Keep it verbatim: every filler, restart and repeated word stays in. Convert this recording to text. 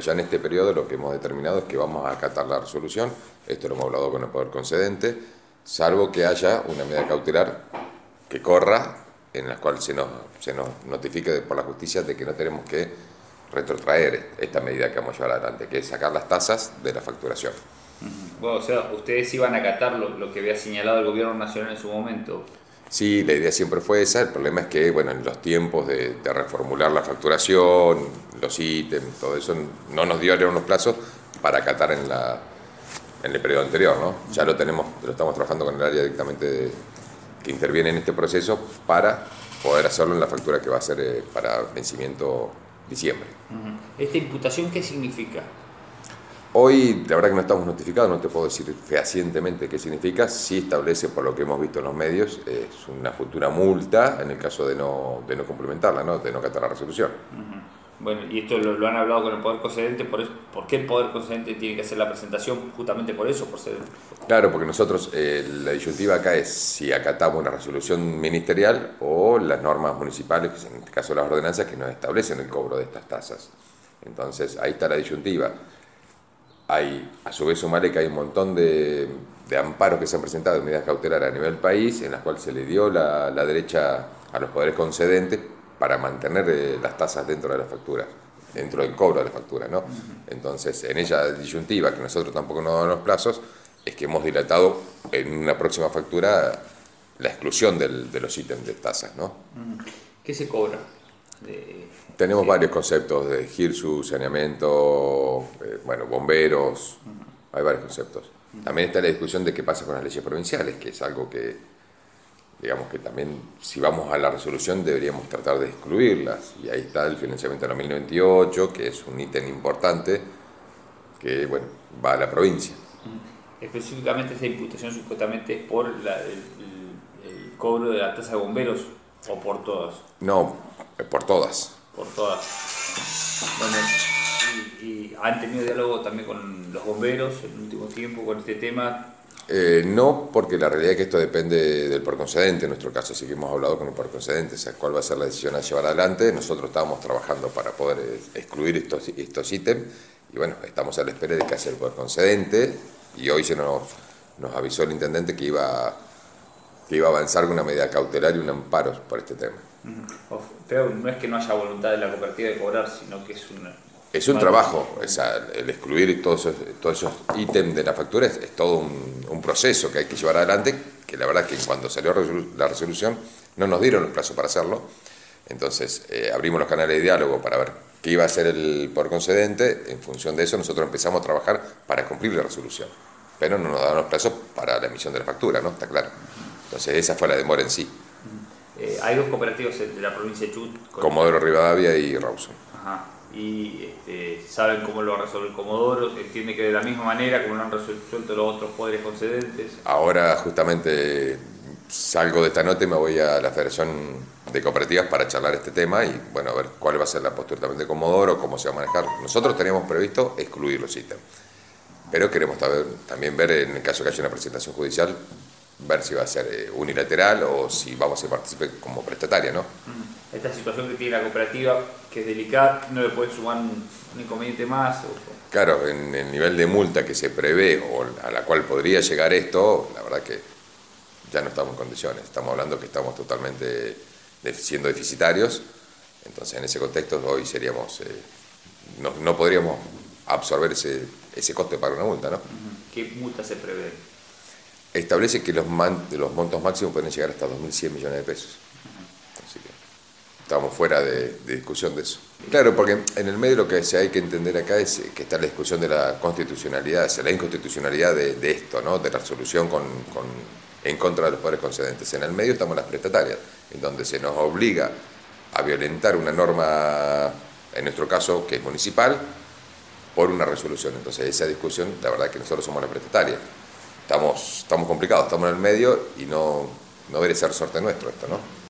ya en este periodo lo que hemos determinado es que vamos a acatar la resolución, esto lo hemos hablado con el Poder Concedente, salvo que haya una medida cautelar que corra, en la cual se nos, se nos notifique por la justicia de que no tenemos que retrotraer esta medida que vamos a llevar adelante, que es sacar las tasas de la facturación. Bueno, o sea, ustedes iban a acatar lo, lo que había señalado el gobierno nacional en su momento. Sí, la idea siempre fue esa, el problema es que, bueno, en los tiempos de, de reformular la facturación, los ítems, todo eso, no nos dieron los plazos para acatar en, la, en el periodo anterior, ¿no? Ya lo tenemos, lo estamos trabajando con el área directamente de, que interviene en este proceso para poder hacerlo en la factura que va a ser eh, para vencimiento diciembre. ¿Esta imputación qué significa? Hoy, la verdad que no estamos notificados, no te puedo decir fehacientemente qué significa, sí establece, por lo que hemos visto en los medios, es una futura multa en el caso de no, de no cumplimentarla, ¿no? De no acatar la resolución. Uh-huh. Bueno, y esto lo, lo han hablado con el Poder Concedente, por, eso, ¿por qué el Poder Concedente tiene que hacer la presentación justamente por eso? Por ser... Claro, porque nosotros, eh, la disyuntiva acá es si acatamos una resolución ministerial o las normas municipales, que en este caso las ordenanzas, que nos establecen el cobro de estas tasas. Entonces, ahí está la disyuntiva. Hay, a su vez, sumarle que hay un montón de, de amparos que se han presentado en medidas cautelares a nivel país, en las cuales se le dio la, la derecha a los poderes concedentes para mantener eh, las tasas dentro de la factura, dentro del cobro de la factura, ¿no? Entonces, en ella disyuntiva, que nosotros tampoco nos damos los plazos, es que hemos dilatado en una próxima factura la exclusión del, de los ítems de tasas, ¿no? ¿Qué se cobra? De... Tenemos sí. varios conceptos de GIRSU, saneamiento, eh, bueno, bomberos, uh-huh. Hay varios conceptos. Uh-huh. También está la discusión de qué pasa con las leyes provinciales, que es algo que, digamos que también, si vamos a la resolución, deberíamos tratar de excluirlas. Y ahí está el financiamiento de dos mil veintiocho, que es un ítem importante que, bueno, va a la provincia. Uh-huh. Específicamente esta imputación supuestamente es por la, el, el, el cobro de la tasa de bomberos, ¿o por todas? No, por todas. Por todas. Bueno, y, y han tenido diálogo también con los bomberos en el último tiempo con este tema. Eh, no, porque la realidad es que esto depende del Poder Concedente, en nuestro caso, sí que hemos hablado con el Poder Concedente, o sea, cuál va a ser la decisión a llevar adelante. Nosotros estábamos trabajando para poder eh, excluir estos, estos ítems, y bueno, estamos a la espera de que haga el Poder Concedente, y hoy se nos, nos avisó el Intendente que iba, que iba a avanzar con una medida cautelar y un amparo por este tema. Uh-huh. Pero no es que no haya voluntad de la cooperativa de cobrar, sino que es una... Es un trabajo, o sea, el excluir todos esos, todos esos ítems de la factura es, es todo un, un proceso que hay que llevar adelante, que la verdad que cuando salió la resolución no nos dieron el plazo para hacerlo, entonces eh, abrimos los canales de diálogo para ver qué iba a hacer el Poder Concedente, en función de eso nosotros empezamos a trabajar para cumplir la resolución, pero no nos daban los plazos para la emisión de la factura, ¿no? Está claro. Entonces esa fue la demora en sí. Eh, hay dos cooperativas de la provincia de Chubut. Comodoro Rivadavia y Rawson. Ajá. Y este, saben cómo lo va a resolver Comodoro, se entiende que de la misma manera como lo han resuelto los otros poderes concedentes. Ahora justamente salgo de esta nota y me voy a la Federación de Cooperativas para charlar este tema y bueno, a ver cuál va a ser la postura también de Comodoro, cómo se va a manejar. Nosotros teníamos previsto excluir los ítems, pero queremos también ver, en el caso que haya una presentación judicial, ver si va a ser unilateral o si vamos a participar como prestataria, ¿no? Esta situación que tiene la cooperativa, que es delicada, ¿no le puede sumar un, un inconveniente más? O... Claro, en el nivel de multa que se prevé o a la cual podría llegar esto, la verdad que ya no estamos en condiciones. Estamos hablando que estamos totalmente siendo deficitarios, entonces en ese contexto hoy seríamos, eh, no, no podríamos absorber ese, ese coste de pagar una multa, ¿no? ¿Qué multa se prevé? Establece que los, man, los montos máximos pueden llegar hasta dos mil cien millones de pesos. Así que estamos fuera de, de discusión de eso. Claro, porque en el medio lo que hay que entender acá es que está la discusión de la constitucionalidad, o sea, la inconstitucionalidad de, de esto, ¿no? De la resolución con, con, en contra de los poderes concedentes. En el medio estamos las prestatarias, en donde se nos obliga a violentar una norma, en nuestro caso, que es municipal, por una resolución. Entonces esa discusión, la verdad que nosotros somos las prestatarias. Estamos, estamos complicados, estamos en el medio y no, no debe ser suerte nuestro esto, ¿no?